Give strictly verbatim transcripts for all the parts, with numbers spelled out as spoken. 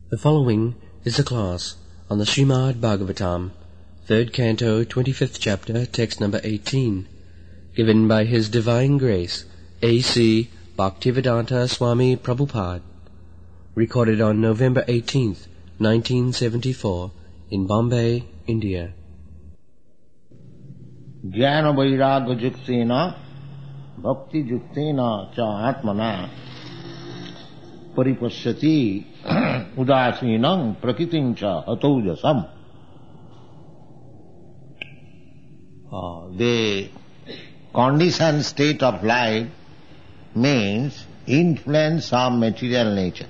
The following is a class on the Srimad Bhagavatam, third canto, twenty-fifth chapter, text number eighteen, given by His Divine Grace, A C Bhaktivedanta Swami Prabhupada, recorded on November eighteenth, nineteen seventy-four, in Bombay, India. Jnana vairagya yuktena bhakti yuktena cha atmana paripashyati udasinam prakritim cha hataujasam. Uh, the conditioned state of life means influence of material nature.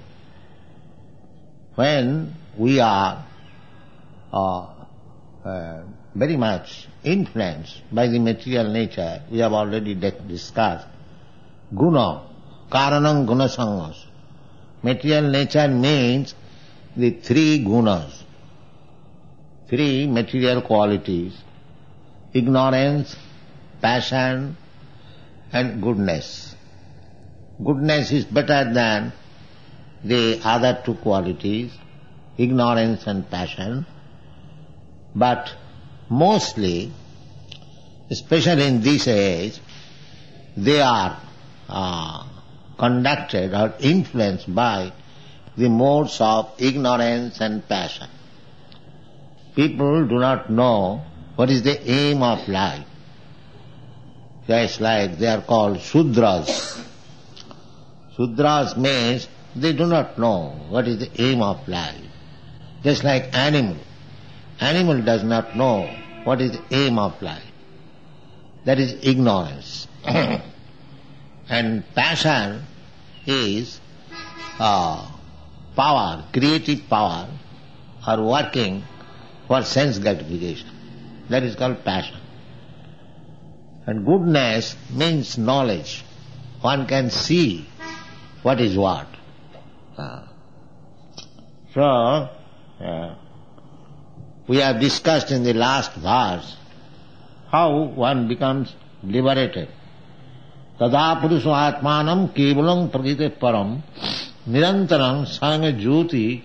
When we are uh, uh, very much influenced by the material nature, we have already discussed, guna, karanam guna sangas. Material nature means the three gunas, three material qualities: ignorance, passion, and goodness. Goodness is better than the other two qualities, ignorance and passion, but mostly, especially in this age, they are uh, conducted or influenced by the modes of ignorance and passion. People do not know what is the aim of life. Just like they are called Sudras. Sudras means they do not know what is the aim of life. Just like animal. Animal does not know what is the aim of life. That is ignorance. And passion is uh, power, creative power, or working for sense gratification. That is called passion. And goodness means knowledge. One can see what is what. Uh, so, uh, we have discussed in the last verse how one becomes liberated. Tada puruso atmanam kevalam prakrite param nirantaram sanga jyoti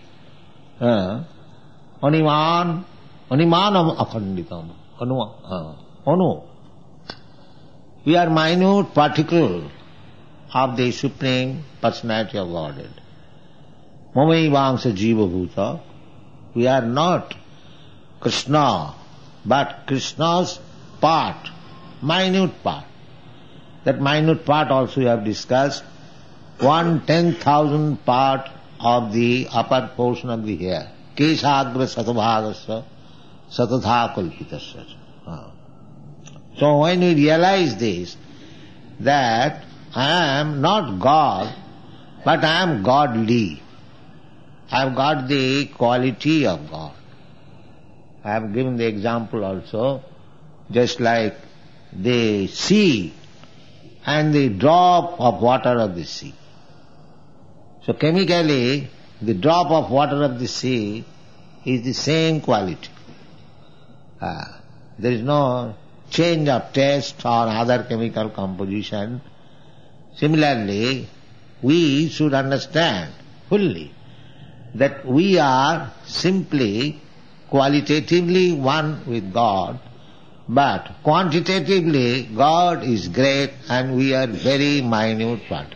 animan animanam akhanditam anu anu. We are minute particle of the Supreme Personality of Godhead. Mamai vangsa jiva bhuta. We are not Krishna, but Krishna's part, minute part. That minute part also we have discussed, one ten thousand part of the upper portion of the hair. Kesagra satabhagasya satatha kalpitasya. So when we realize this, that I am not God, but I am godly. I have got the quality of God. I have given the example also, just like the sea and the drop of water of the sea. So chemically, the drop of water of the sea is the same quality. Uh, there is no change of taste or other chemical composition. Similarly, we should understand fully that we are simply qualitatively one with God, but quantitatively God is great and we are very minute part.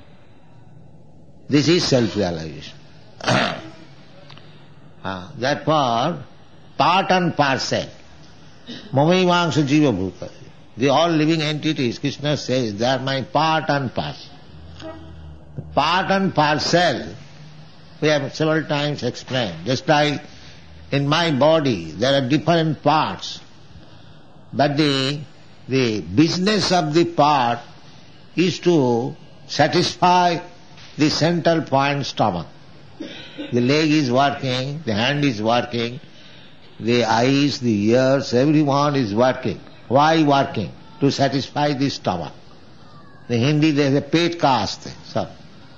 This is self-realization. uh, therefore, part and parcel, mamai vangsa jiva bhuta. The all living entities, Krishna says, they are my part and parcel. Part and parcel, we have several times explained. Just like in my body, there are different parts, but the, the business of the part is to satisfy the central point stomach. The leg is working, the hand is working, the eyes, the ears, everyone is working. Why working? To satisfy the stomach. The Hindi, there is a pet caste. So,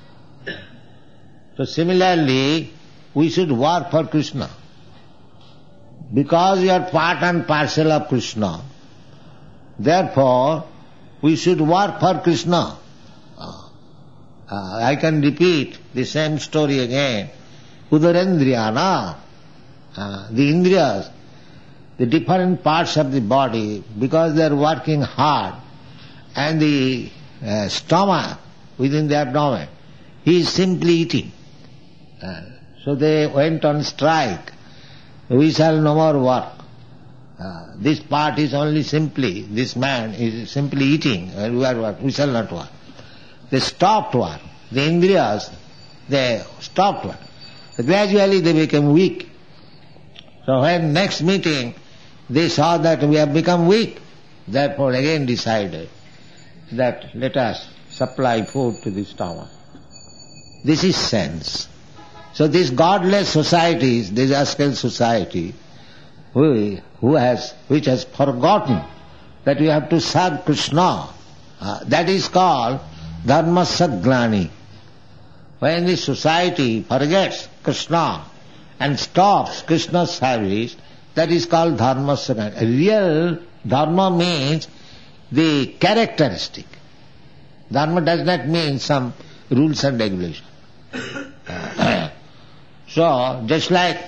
so similarly, we should work for Krishna. Because we are part and parcel of Krishna, therefore we should work for Krishna. Uh, I can repeat the same story again. Udarendriyana, uh, the indriyas, the different parts of the body, because they are working hard, and the uh, stomach within the abdomen, he is simply eating. Uh, so they went on strike. We shall no more work. Uh, this part is only simply, this man is simply eating, and we are work. We shall not work. They stopped work. The indriyas, they stopped work. So gradually they became weak. So when next meeting, they saw that we have become weak. Therefore again decided that let us supply food to the stomach. This is sense. So these godless societies, this rascal society, who, who has, which has forgotten that we have to serve Krishna, uh, that is called dharmasya glani. When the society forgets Krishna and stops Krishna's service, that is called dharmasya glani. Real dharma means the characteristic. Dharma does not mean some rules and regulations. So, just like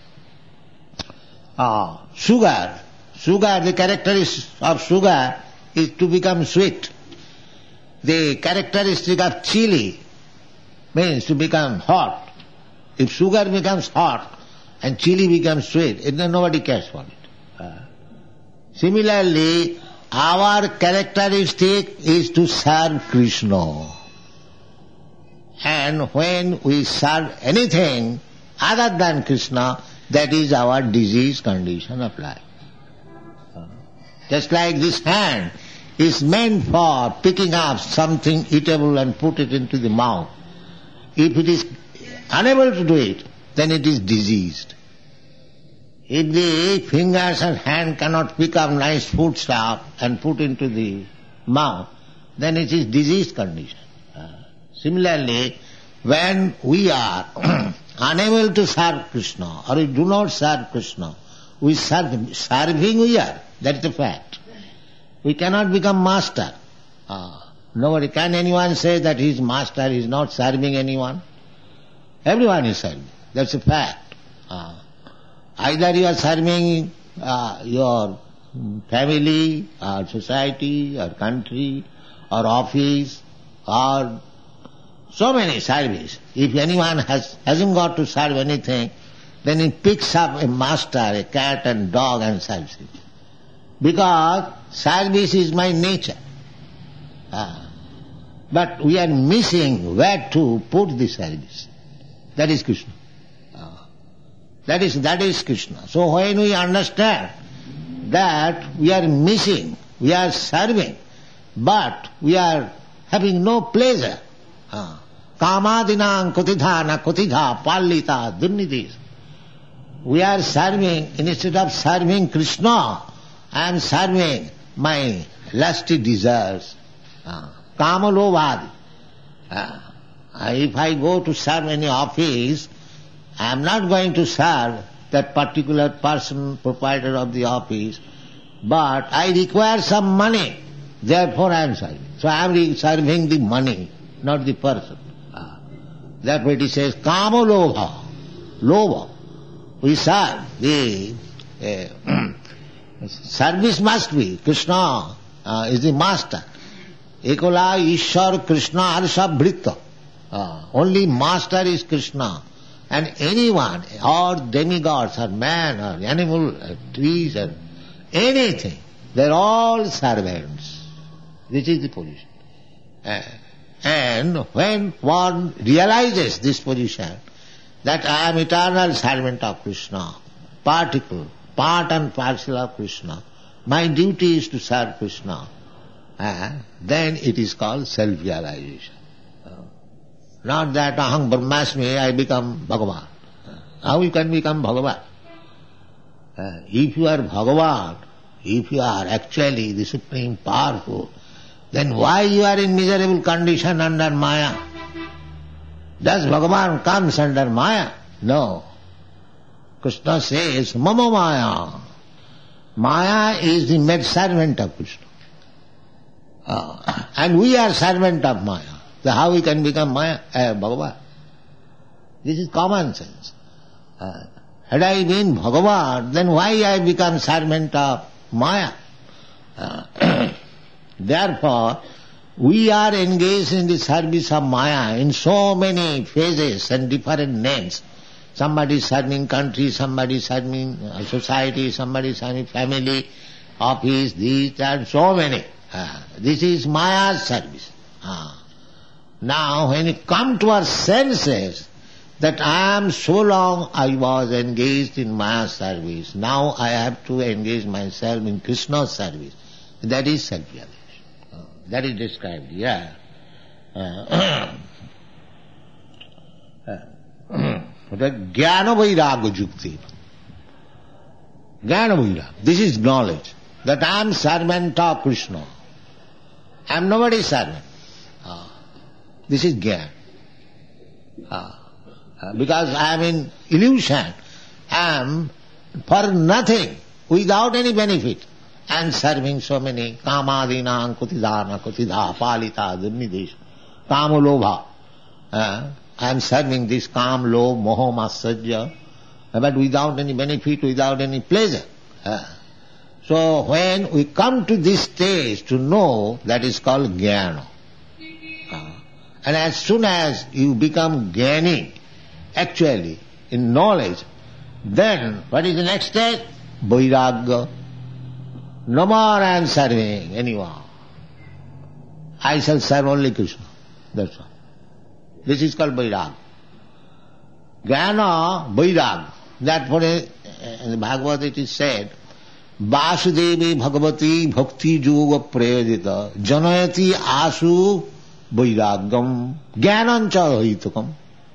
uh, sugar, sugar, the characteristic of sugar is to become sweet. The characteristic of chili means to become hot. If sugar becomes hot and chili becomes sweet, then nobody cares for it. Uh, similarly, our characteristic is to serve Krishna. And when we serve anything other than Krishna, that is our disease condition of life. Uh, just like this hand is meant for picking up something eatable and put it into the mouth. If it is unable to do it, then it is diseased. If the fingers and hand cannot pick up nice food stuff and put into the mouth, then it is diseased condition. Uh, similarly, when we are unable to serve Krishna, or we do not serve Krishna, we serve, serving we are, that is the fact. We cannot become master. Uh, nobody, can anyone say that he is master, he is not serving anyone? Everyone is serving, that's a fact. Uh, either you are serving uh, your family, or society, or country, or office, or so many service. If anyone has, hasn't got to serve anything, then he picks up a master, a cat and dog and serves it. Because service is my nature. Ah. But we are missing where to put the service. That is Krishna. Ah. That is, that is Krishna. So when we understand that we are missing, we are serving, but we are having no pleasure. Ah. Kamadinam kutidhana kutidha pallita dunnidis. We are serving, instead of serving Krishna, I am serving my lusty desires. Uh, Kamalobhadi. Uh, if I go to serve any office, I am not going to serve that particular person, proprietor of the office, but I require some money, therefore I am serving. So I am serving the money, not the person. Uh, therefore it says, Kamalobha, Lobha. We serve the uh, service must be. Krishna uh, is the master. Ekola Ishwar Krishna Arsha Bhrita. Uh, only master is Krishna. And anyone, or demigods, or man, or animal, or trees, or anything, they are all servants. This is the position. Uh, and when one realizes this position, that I am eternal servant of Krishna, particle, part and parcel of Krishna, my duty is to serve Krishna, and then it is called self-realization. Uh, not that aham brahmasmi, I become Bhagavan. Uh, how you can become Bhagavan? Uh, if you are Bhagavan, if you are actually the Supreme Powerful, then why you are in miserable condition under Maya? Does Bhagavan comes under Maya? No. Krishna says, Mama Maya. Maya is the maid servant of Krishna. Uh, and we are servant of Maya. So how we can become Maya? Uh, Bhagavan. This is common sense. Uh, had I been Bhagavan, then why I become servant of Maya? Uh, therefore, we are engaged in the service of Maya in so many phases and different names. Somebody is serving country, somebody is serving society, somebody is serving family, office, this, and so many. Uh, this is Maya's service. Uh. Now, when you come to our senses, that I am so long I was engaged in Maya's service, now I have to engage myself in Krishna's service. That is self-realization. Uh, that is described here. Uh, Jnana Vairagya Jukti. Jnana Vairagya. This is knowledge. That I am servant of Krishna. I am nobody's servant. Uh, this is Jnana. Uh, uh, because I am in illusion. I am for nothing, without any benefit. I am serving so many kamadinam kutidana kutidha palita durnidesh kama lobha. Uh, I am serving this kam, lobh, moho, matsarya, but without any benefit, without any pleasure. Uh, so when we come to this stage to know, that is called jnana. Uh, and as soon as you become jnani, actually, in knowledge, then what is the next stage? Vairagya. No more I am serving anyone. I shall serve only Krishna. That's all. This is called Vairagya. Jnana, Vairagya. Therefore in the Bhagavad it is said, Vasudevi Bhagavati Bhakti Yoga Prayodita Janayati Asu Vairagyam Jnanancha Hitukam.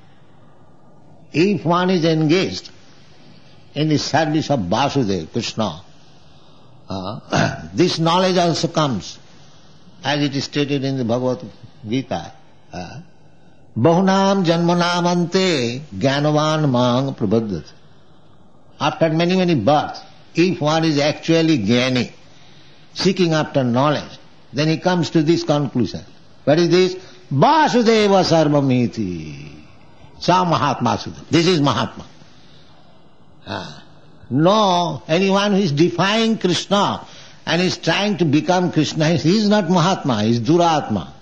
If one is engaged in the service of Vasudeva, Krishna, uh, this knowledge also comes, as it is stated in the Bhagavad Gita. Uh, Bahunam janmanam ante jnanavan mang prabhadat. After many, many births, if one is actually jnani, seeking after knowledge, then he comes to this conclusion. What is this? Vasudeva sarvamiti. Sa Mahatma Sudha. This is Mahatma. Ah. No, anyone who is defying Krishna and is trying to become Krishna, he is not Mahatma, he is Duratma.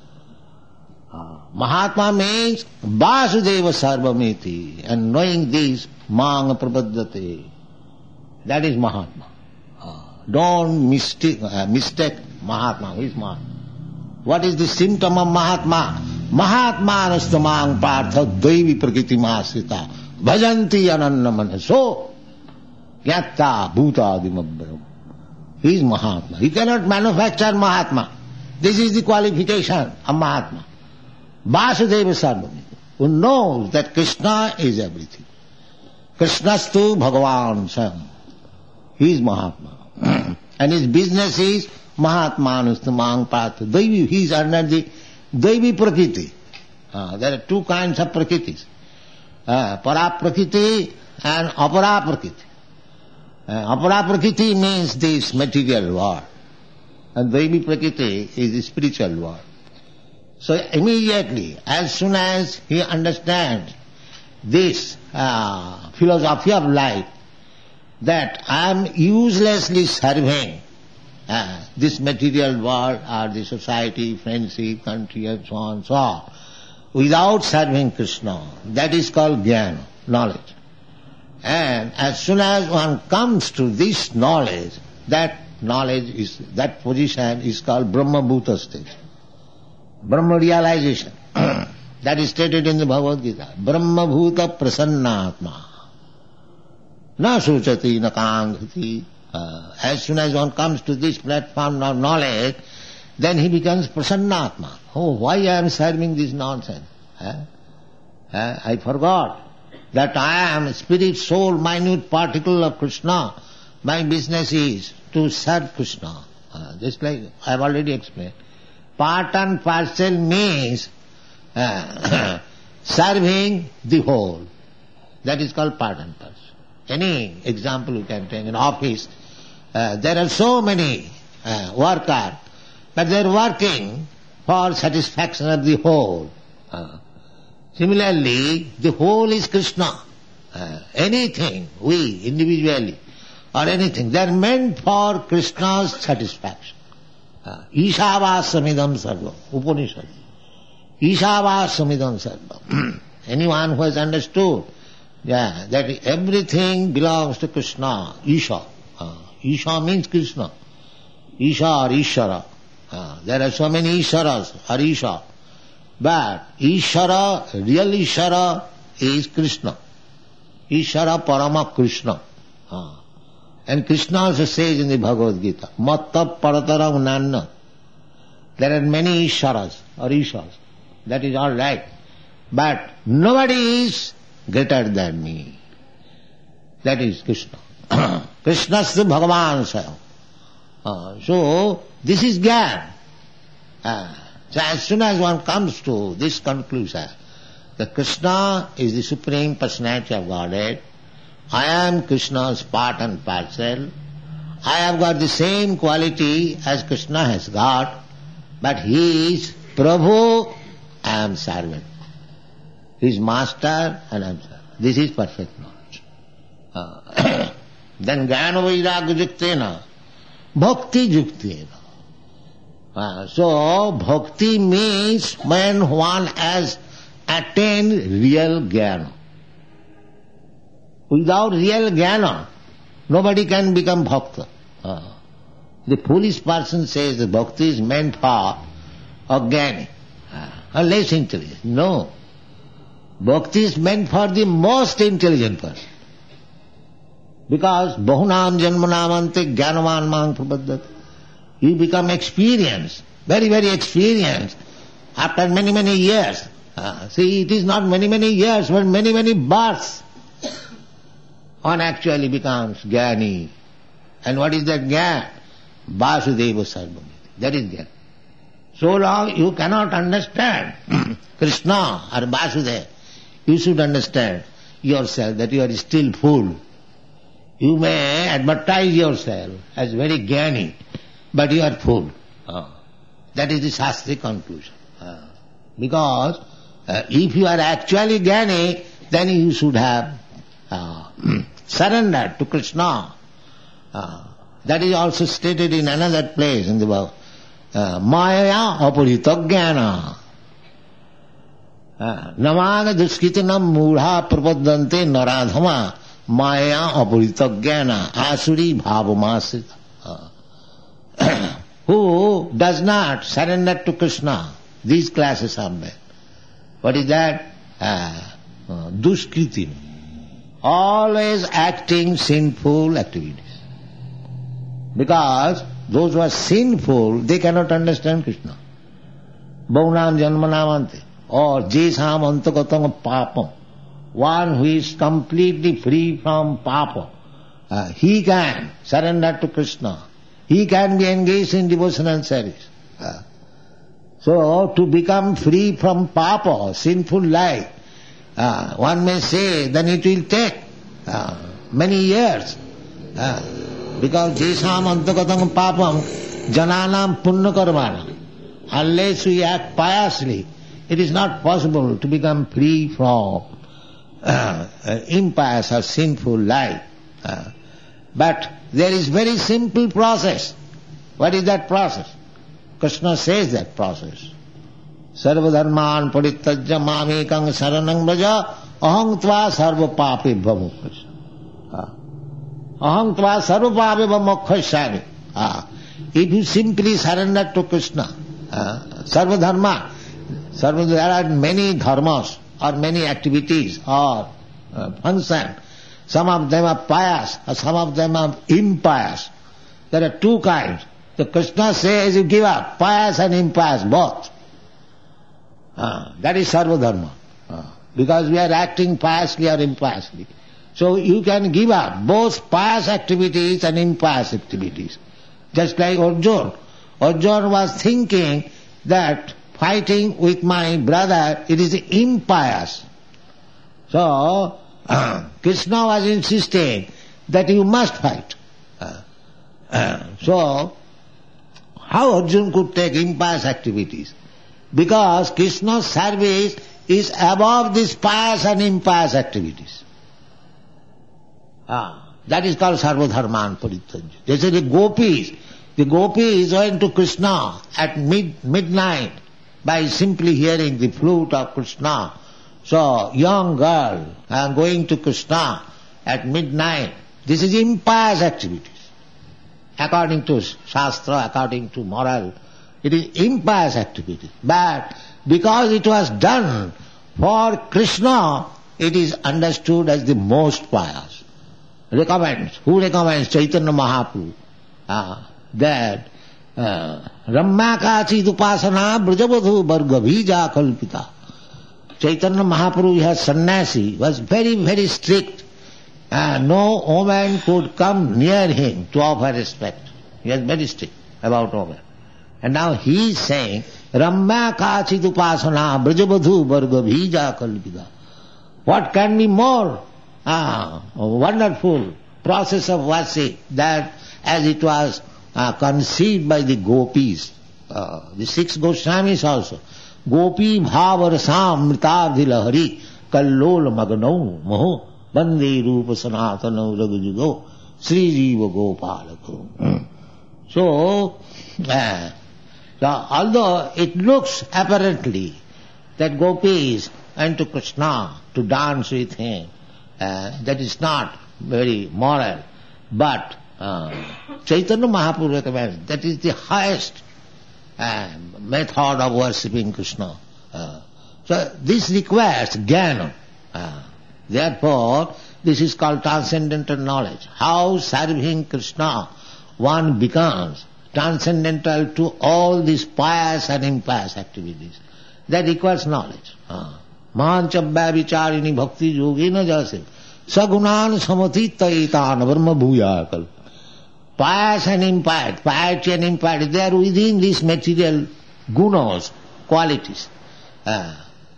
Mahatma means Vasudeva Sarvamiti, and knowing this, Mang Prabhaddate. That is Mahatma. Don't mistake, uh, mistake Mahatma. Who is Mahatma? What is the symptom of Mahatma? Mahatma Nastamang Partha Devi Prakriti Masita Bhajanti Ananna Manaso Yatta Bhuta Dimabharam. He is Mahatma. He cannot manufacture Mahatma. This is the qualification of Mahatma. Vasudeva Sarvamiti, who knows that Krishna is everything. Krishnastu Bhagavan Sam. He is Mahatma. And his business is Mahatma Nustamang Partha Devi. He is under the Devi Prakriti. Uh, there are two kinds of Prakritis. Uh, para Prakriti and Apara Prakriti. Uh, Apara Prakriti means this material world. And Devi Prakriti is the spiritual world. So immediately, as soon as he understands this uh, philosophy of life, that I am uselessly serving uh, this material world or the society, friendship, country and so on and so on, without serving Krishna, that is called jnana, knowledge. And as soon as one comes to this knowledge, that knowledge is, that position is called Brahma Bhuta state. Brahma realization. That is stated in the Bhagavad Gita. Brahma Bhuta Prasannatma. Na sochati na kanghati. Uh, as soon as one comes to this platform of knowledge, then he becomes Prasannatma. Oh, why I am serving this nonsense? Eh? Eh? I forgot that I am spirit, soul, minute particle of Krishna. My business is to serve Krishna. Uh, just like I have already explained. Part and parcel means uh, serving the whole. That is called part and parcel. Any example you can take in office, uh, there are so many uh, workers, but they are working for satisfaction of the whole. Uh, similarly, the whole is Krishna. Uh, anything, we individually, or anything, they are meant for Krishna's satisfaction. Uh, Ishavasramidam sarvam, Upanishad. Ishavasramidam sarvam. Anyone who has understood yeah, that everything belongs to Krishna, Isha. Uh, Isha means Krishna. Isha or Ishara. Uh, there are so many Isharas or Isha. But Ishara, real Ishara is Krishna. Ishara Parama Krishna. Uh, and Krishna also says in the Bhagavad Gita, Matta Parataram Nanna. There are many Isharas or Ishas. That is all right. But nobody is greater than me. That is Krishna. Krishnastu Bhagavan Sayam. Uh, so, this is Gyan. Uh, so as soon as one comes to this conclusion, that Krishna is the Supreme Personality of Godhead, I am Krishna's part and parcel, I have got the same quality as Krishna has got, but he is Prabhu, I am servant. He is master and I am servant. This is perfect knowledge. Uh, then Jnana Vairagya Yuktena, Bhakti Yuktena. Uh, so, bhakti means when one has attained real jnana. Without real jnana, nobody can become bhakta. Uh, the foolish person says that bhakti is meant for a jnani, uh, a less intelligent. No. Bhakti is meant for the most intelligent person. Because bahunam janmanamante jnanavan mang prapaddati. You become experienced, very, very experienced, after many, many years. Uh, see, it is not many, many years, but many, many births. One actually becomes jnani. And what is that jnana? Vasudeva Sarvamiti. That is jnana. So long you cannot understand Krishna or Vasudeva, you should understand yourself that you are still fool. You may advertise yourself as very jnani, but you are fool. Uh, that is the Shastric conclusion. Uh, because uh, if you are actually jnani, then you should have uh, surrendered to Krishna. Uh, that is also stated in another place in the book. Uh, Maya apurita jnana. Namaga duskitanam mudha prapaddante naradhama maya apurita jnana asuri bhavamasita. Who does not surrender to Krishna, these classes are men. What is that? Uh, uh, Duskritin. Always acting sinful activities. Because those who are sinful, they cannot understand Krishna. Bhaunam janmanamante. Or jesam antagatam papam. One who is completely free from papa. Uh, he can surrender to Krishna. He can be engaged in devotional service. Uh, so, to become free from papa, sinful life, uh, one may say, then it will take uh, many years. Uh, because jesam antagatam papam jananam punya karmana. Unless we act piously, it is not possible to become free from uh, uh, impious or sinful life. Uh, but there is very simple process. What is that process? Krishna says that process. Sarva dharman parittajya mamekang saranang braja aham tva sarva pape bhamukkhasya. Aham tva sarva pape bhamukkhasya. If you simply surrender to Krishna, uh, sarva dharma, sarva, there are many dharmas or many activities or uh, functions. Some of them are pious, or some of them are impious. There are two kinds. The Krishna says you give up, pious and impious, both. Uh, that is sarva dharma. Uh, because we are acting piously or impiously. So you can give up both pious activities and impious activities. Just like Arjuna. Arjuna was thinking that fighting with my brother, it is impious. So, Uh, Krishna was insisting that you must fight. Uh, uh, so, how Arjuna could take impious activities? Because Krishna's service is above these pious and impious activities. Ah, that is called Sarvadharman Parityajya. They say the gopis, the gopis went to Krishna at mid midnight by simply hearing the flute of Krishna. So, young girl uh, going to Krishna at midnight, this is impious activities. According to Shastra, according to moral, it is impious activity. But because it was done for Krishna, it is understood as the most pious. Recommends, who recommends? Chaitanya Mahaprabhu. Ah, that uh, Rammakachid upasana brajavadhu vargabhija kalpita. Chaitanya Mahaprabhu, as sannyasi, was very, very strict. Uh, no woman could come near him to offer respect. He was very strict about women. And now he is saying, Ramya kachid upasana brajavadhu vargabhija kalpita. What can be more ah, a wonderful process of worship that as it was uh, conceived by the gopis, uh, the six Goswamis also. Gopi bhavarasam mritadhi lahari kallol magnau moho bande rupa sanatana ragajugo Sri Jiva Gopalako. So, uh, so, although it looks apparently that gopis went to Krishna to dance with him, uh, that is not very moral, but uh, Chaitanya Mahaprabhu recommends that is the highest uh, method of worshipping Krishna. Uh, so this requires jnana. Uh, therefore, this is called transcendental knowledge. How serving Krishna one becomes transcendental to all these pious and impious activities. That requires knowledge. Mahanchabhya vicharini bhakti yogena jase sagunan samatitaitan brahma bhuyakal. Pious and impious, piety and impiety, they are within these material gunas, qualities, uh,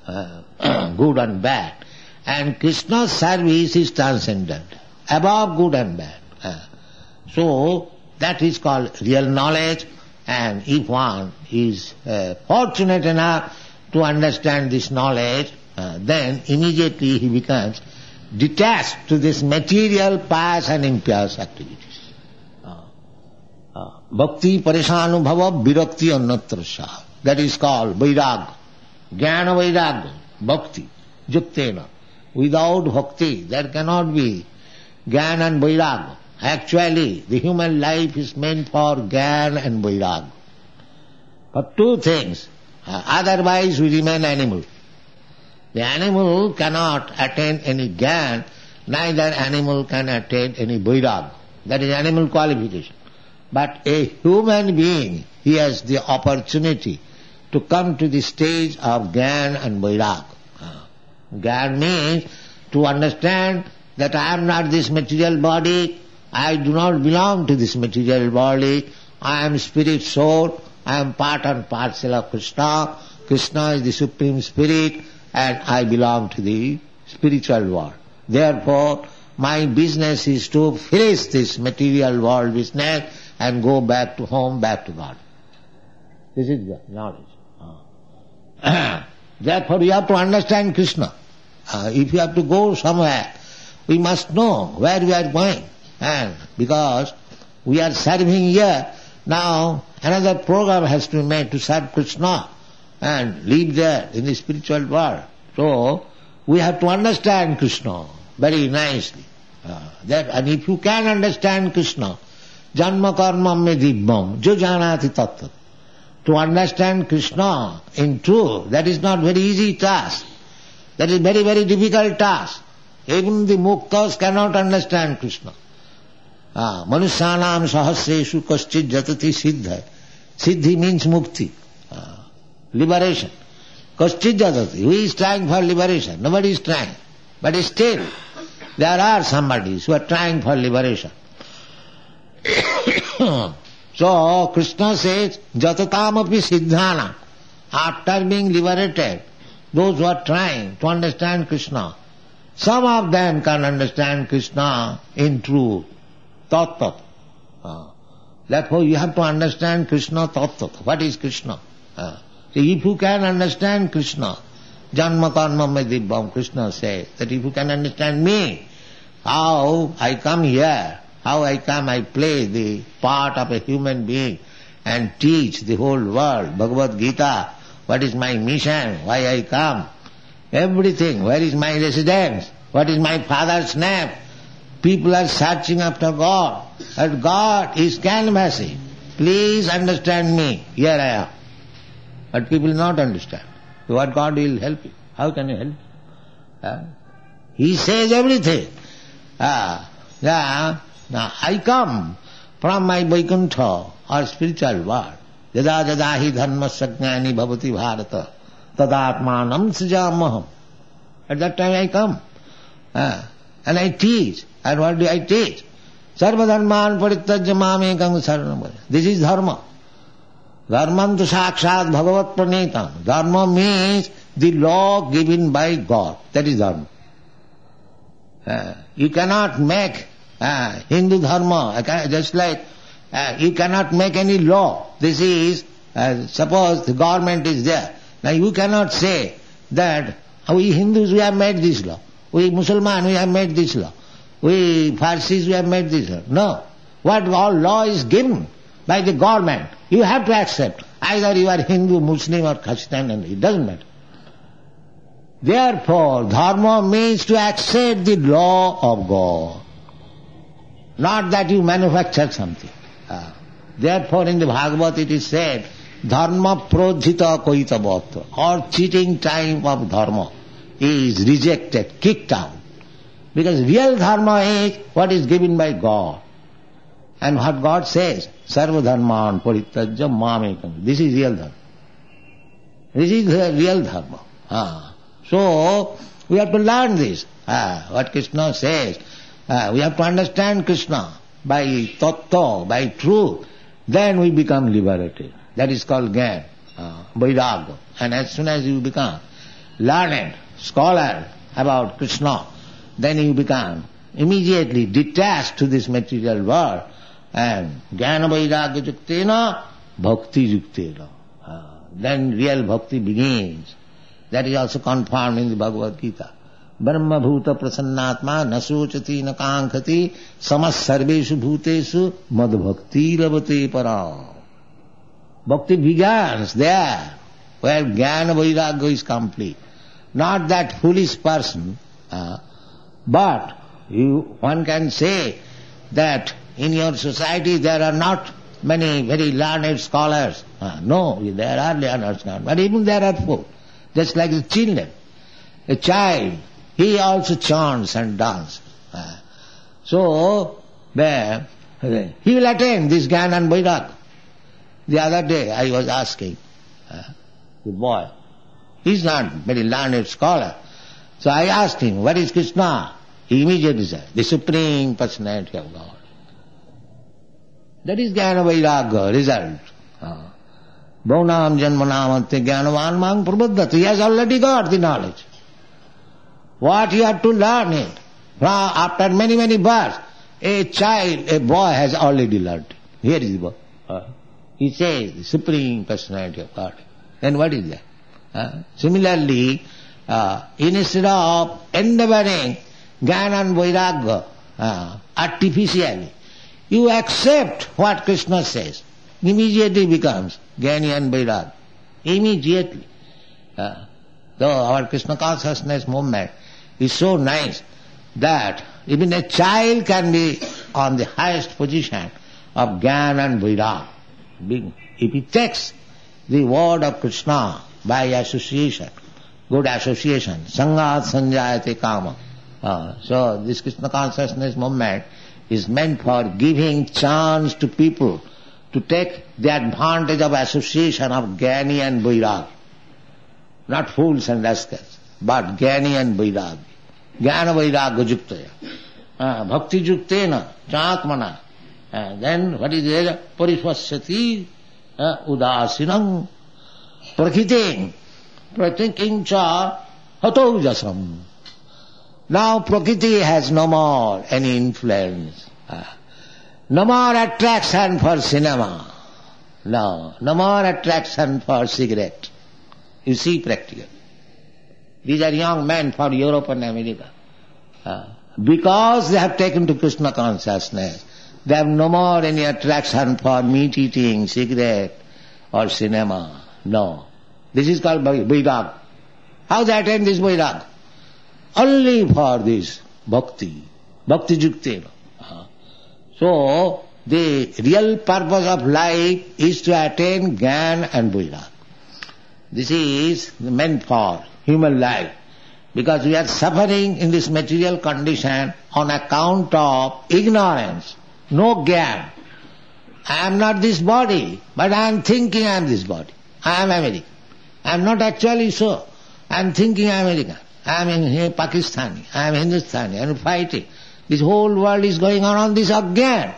uh, good and bad. And Krishna's service is transcendent, above good and bad. Uh, so, that is called real knowledge, and if one is uh, fortunate enough to understand this knowledge, uh, then immediately he becomes detached to this material, pious and impious activities. Bhakti parishanubhava virakti annatrasya. That is called vairagya. Jnana vairagya. Bhakti. Juktena. Without bhakti, there cannot be jnana and vairagya. Actually, the human life is meant for jnana and vairagya. For two things. Uh, otherwise we remain animal. The animal cannot attain any jnana, neither animal can attain any vairagya. That is animal qualification. But a human being, he has the opportunity to come to the stage of jnana and vairagya. Jnana means to understand that I am not this material body, I do not belong to this material body, I am spirit soul, I am part and parcel of Krishna, Krishna is the Supreme Spirit, and I belong to the spiritual world. Therefore, my business is to finish this material world business and go back to home, back to God. This is the knowledge. Uh. Therefore, you have to understand Krishna. Uh, if you have to go somewhere, we must know where we are going. And because we are serving here, now another program has to be made to serve Krishna and live there in the spiritual world. So, we have to understand Krishna very nicely. Uh, that, and if you can understand Krishna, Janma karma me dibbam, jo janati tattva. To understand Krishna in truth, that is not very easy task. That is very, very difficult task. Even the muktas cannot understand Krishna. Ah, Manusyanam sahasreshu kaschid jatati siddha. Siddhi means mukti, ah, liberation. Kaschid jatati. Who is trying for liberation? Nobody is trying. But still, there are somebody who are trying for liberation. So, Krishna says, Jatatamapi siddhana. After being liberated, those who are trying to understand Krishna, some of them can understand Krishna in truth, tat-tat. Uh, therefore, you have to understand Krishna tat-tat. What is Krishna? Uh, so if you can understand Krishna, Janma karma me dibbam, Krishna says that if you can understand me, how I come here, how I come, I play the part of a human being and teach the whole world, Bhagavad Gita, what is my mission, why I come, everything, where is my residence, what is my father's name. People are searching after God, and God is canvassing. Please understand me, here I am. But people not understand. What God will help you? How can you help? Uh, he says everything. Uh, yeah, now I come from my Vaikuntha or spiritual world. Yada yada hi dharma sajnani bhavati bharata tadatmanam srijamaham. At that time I come. Uh, and I teach. And what do I teach? Sarva dharman parityajya mamekam saranam. This is dharma. Dharman tu sakshat bhagavat pranetam. Dharma means the law given by God. That is dharma. Uh, you cannot make uh, Hindu dharma, just like uh, you cannot make any law. This is, uh, suppose the government is there. Now you cannot say that we Hindus, we have made this law. We Muslims, we have made this law. We Parsis, we have made this law. No. What all law is given by the government, you have to accept. Either you are Hindu, Muslim or Christian, and it doesn't matter. Therefore, dharma means to accept the law of God. Not that you manufacture something. Uh, therefore, in the Bhagavad it is said, dharma prodhita koitavatva, or cheating time of dharma is rejected, kicked out. Because real dharma is what is given by God. And what God says, sarva dharman parityajya mamekam. This is real dharma. This is the real dharma. Ah. So, we have to learn this. Ah, what Krishna says. Ah, we have to understand Krishna by tattva, by truth. Then we become liberated. That is called Gyan, ah, Vairagya. And as soon as you become learned, scholar about Krishna, then you become immediately detached to this material world. And Jnana Vairagya Juktena, Bhakti Juktena. Ah, then real bhakti begins. That is also confirmed in the Bhagavad Gita. Brahma bhuta prasannatma nasochati nakankhati samas sarveshu bhuteshu mad bhakti ravate para. Bhakti begins there, where Jnana Vairagya is complete. Not that foolish person, uh, but you, one can say that in your society there are not many very learned scholars. Uh, no, there are learned scholars, but even there are four. Just like the children. A child, he also chants and dances. Uh, so, there, he will attain this Jnana and Vairagya. The other day I was asking uh, the boy, he is not very learned scholar. So I asked him, what is Krishna? He immediately said, the Supreme Personality of God. That is Jnana Vairagya result. Uh, Bhaunam janmanamante jnanavan mang prabhuddhati. He has already got the knowledge. What he had to learn it. After many, many births, a child, a boy has already learned it. Here is the boy. Uh, he says, the Supreme Personality of God. Then what is that? Uh, similarly, uh, instead of endeavoring Jnana and Vairagya uh, artificially, you accept what Krishna says. Immediately becomes Jnani and Vairagya. Immediately. Uh, though our Krishna consciousness movement is so nice that even a child can be on the highest position of Jnana and Vairagya. If he takes the word of Krishna by association, good association, sangat sanjayate kama. Uh, so this Krishna consciousness movement is meant for giving chance to people to take the advantage of association of Jnani and Vairagya. Not fools and rascals, but Jnani and Vairagya. Jnana Vairagya Juktaya. Uh, bhakti Juktena, Chatmana. Uh, then what is there? Parishvasyati uh, udasinam prakritim pratikincha hataujasam. Now Prakriti has no more any influence. Uh, no more attraction for cinema. No, no more attraction for cigarette. You see practically. These are young men from Europe and America. Uh, Because they have taken to Krishna consciousness, they have no more any attraction for meat eating, cigarette or cinema. No. This is called Vairag. How they attain this Vairag? Only for this bhakti. Bhakti jukti. So, the real purpose of life is to attain Gyan and Vairag. This is meant for human life. Because we are suffering in this material condition on account of ignorance, no Gyan. I am not this body, but I am thinking I am this body. I am American. I am not actually so. I am thinking I am American. I am in Pakistani. I am Hindustani. I am fighting. This whole world is going on on this Agyan.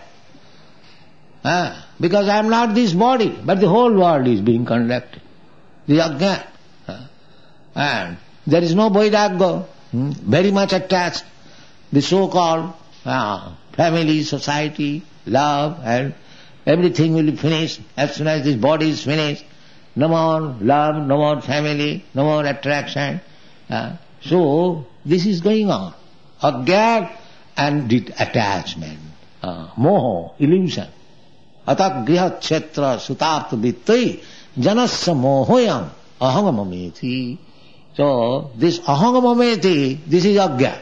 Ah, because I am not this body, but the whole world is being conducted. The Agyan. Ah. And there is no Vairagya, hmm? very much attached. The so-called ah, family, society, love, and everything will be finished as soon as this body is finished. No more love, no more family, no more attraction. Ah. So, this is going on. Agyan and attachment. Ah. Moho, illusion. Atak griha kshetra sutapta vittai janasya mohoyam ahangamameti. So, this ahangamameti, this is agyan.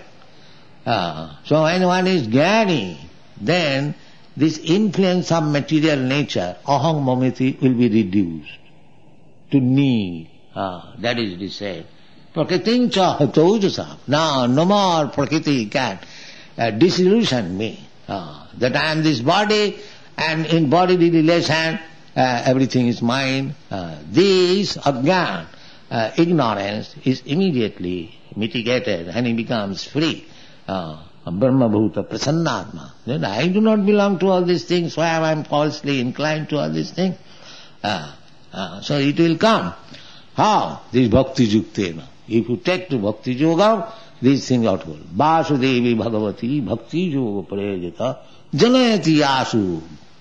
Uh, so when one is jnani, then this influence of material nature, ahangamameti, will be reduced to need. Uh, that is the same. Prakritin cha hatojasa. Now, no more prakriti can uh, disillusion me. Uh, that I am this body, and in bodily relation, uh, everything is mine. Uh, this agyan, Uh, ignorance is immediately mitigated and he becomes free. Uh, Brahma Bhuta Prasannatma. Then I do not belong to all these things, why am I falsely inclined to all these things? Uh, uh, so it will come. How? This Bhakti Juktena. If you take to Bhakti Yoga, these things are told. Vasudevi Bhagavati Bhakti Yoga Prayajata Janayati Asu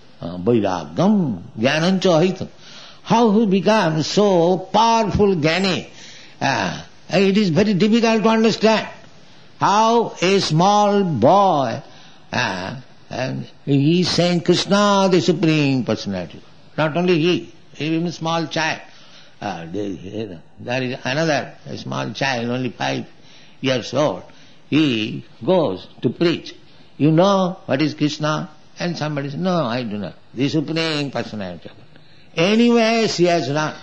Vairagam Jnanancha Ahitam. How he becomes so powerful Jnani. Uh, it is very difficult to understand. How a small boy, uh, and he is saying Krishna, the Supreme Personality. Not only he, even a small child. Uh, there is another a small child, only five years old. He goes to preach. You know what is Krishna? And somebody says, no, I do not. The Supreme Personality. Anyway, she has run.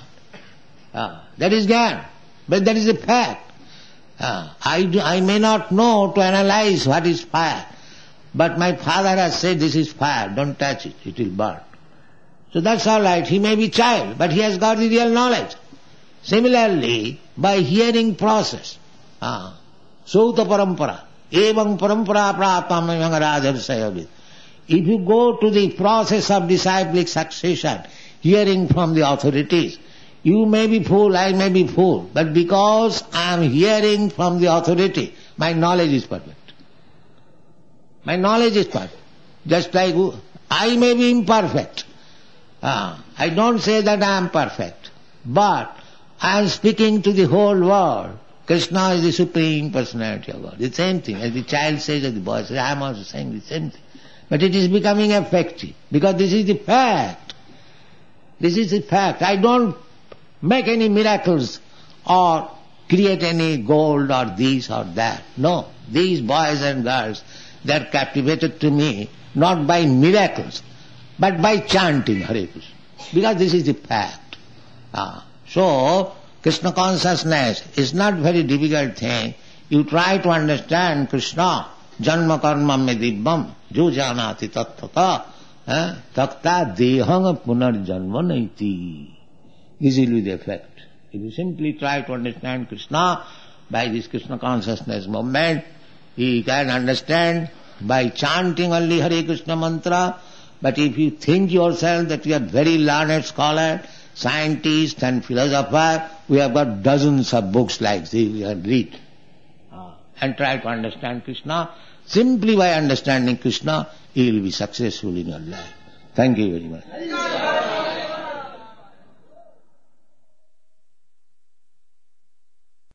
Ah, that is Gyan. But that is a fact. Ah, I, do, I may not know to analyze what is fire. But my father has said this is fire, don't touch it, it will burn. So that's all right. He may be child, but he has got the real knowledge. Similarly, by hearing process, ah, Sauta Parampara, Evam Parampara Prapam Rajarsayavit. If you go to the process of disciplic succession, hearing from the authorities, you may be fool, I may be fool, but because I am hearing from the authority, my knowledge is perfect. My knowledge is perfect. Just like I may be imperfect. Ah, I don't say that I am perfect, but I am speaking to the whole world. Krishna is the Supreme Personality of God. The same thing, as the child says, as the boy says, I am also saying the same thing. But it is becoming effective, because this is the fact. This is the fact. I don't make any miracles or create any gold or this or that. No. These boys and girls, they are captivated to me not by miracles, but by chanting Hare Krishna. Because this is the fact. Ah. So, Krishna consciousness is not very difficult thing. You try to understand Krishna, janma karma me dibbam, jo janati tattata, takta dehang punarjanma naiti. This will be the effect. If you simply try to understand Krishna by this Krishna consciousness movement, you can understand by chanting only Hare Krishna mantra. But if you think yourself that you are very learned scholar, scientist and philosopher, we have got dozens of books like this you can read. And try to understand Krishna. Simply by understanding Krishna, you will be successful in your life. Thank you very much.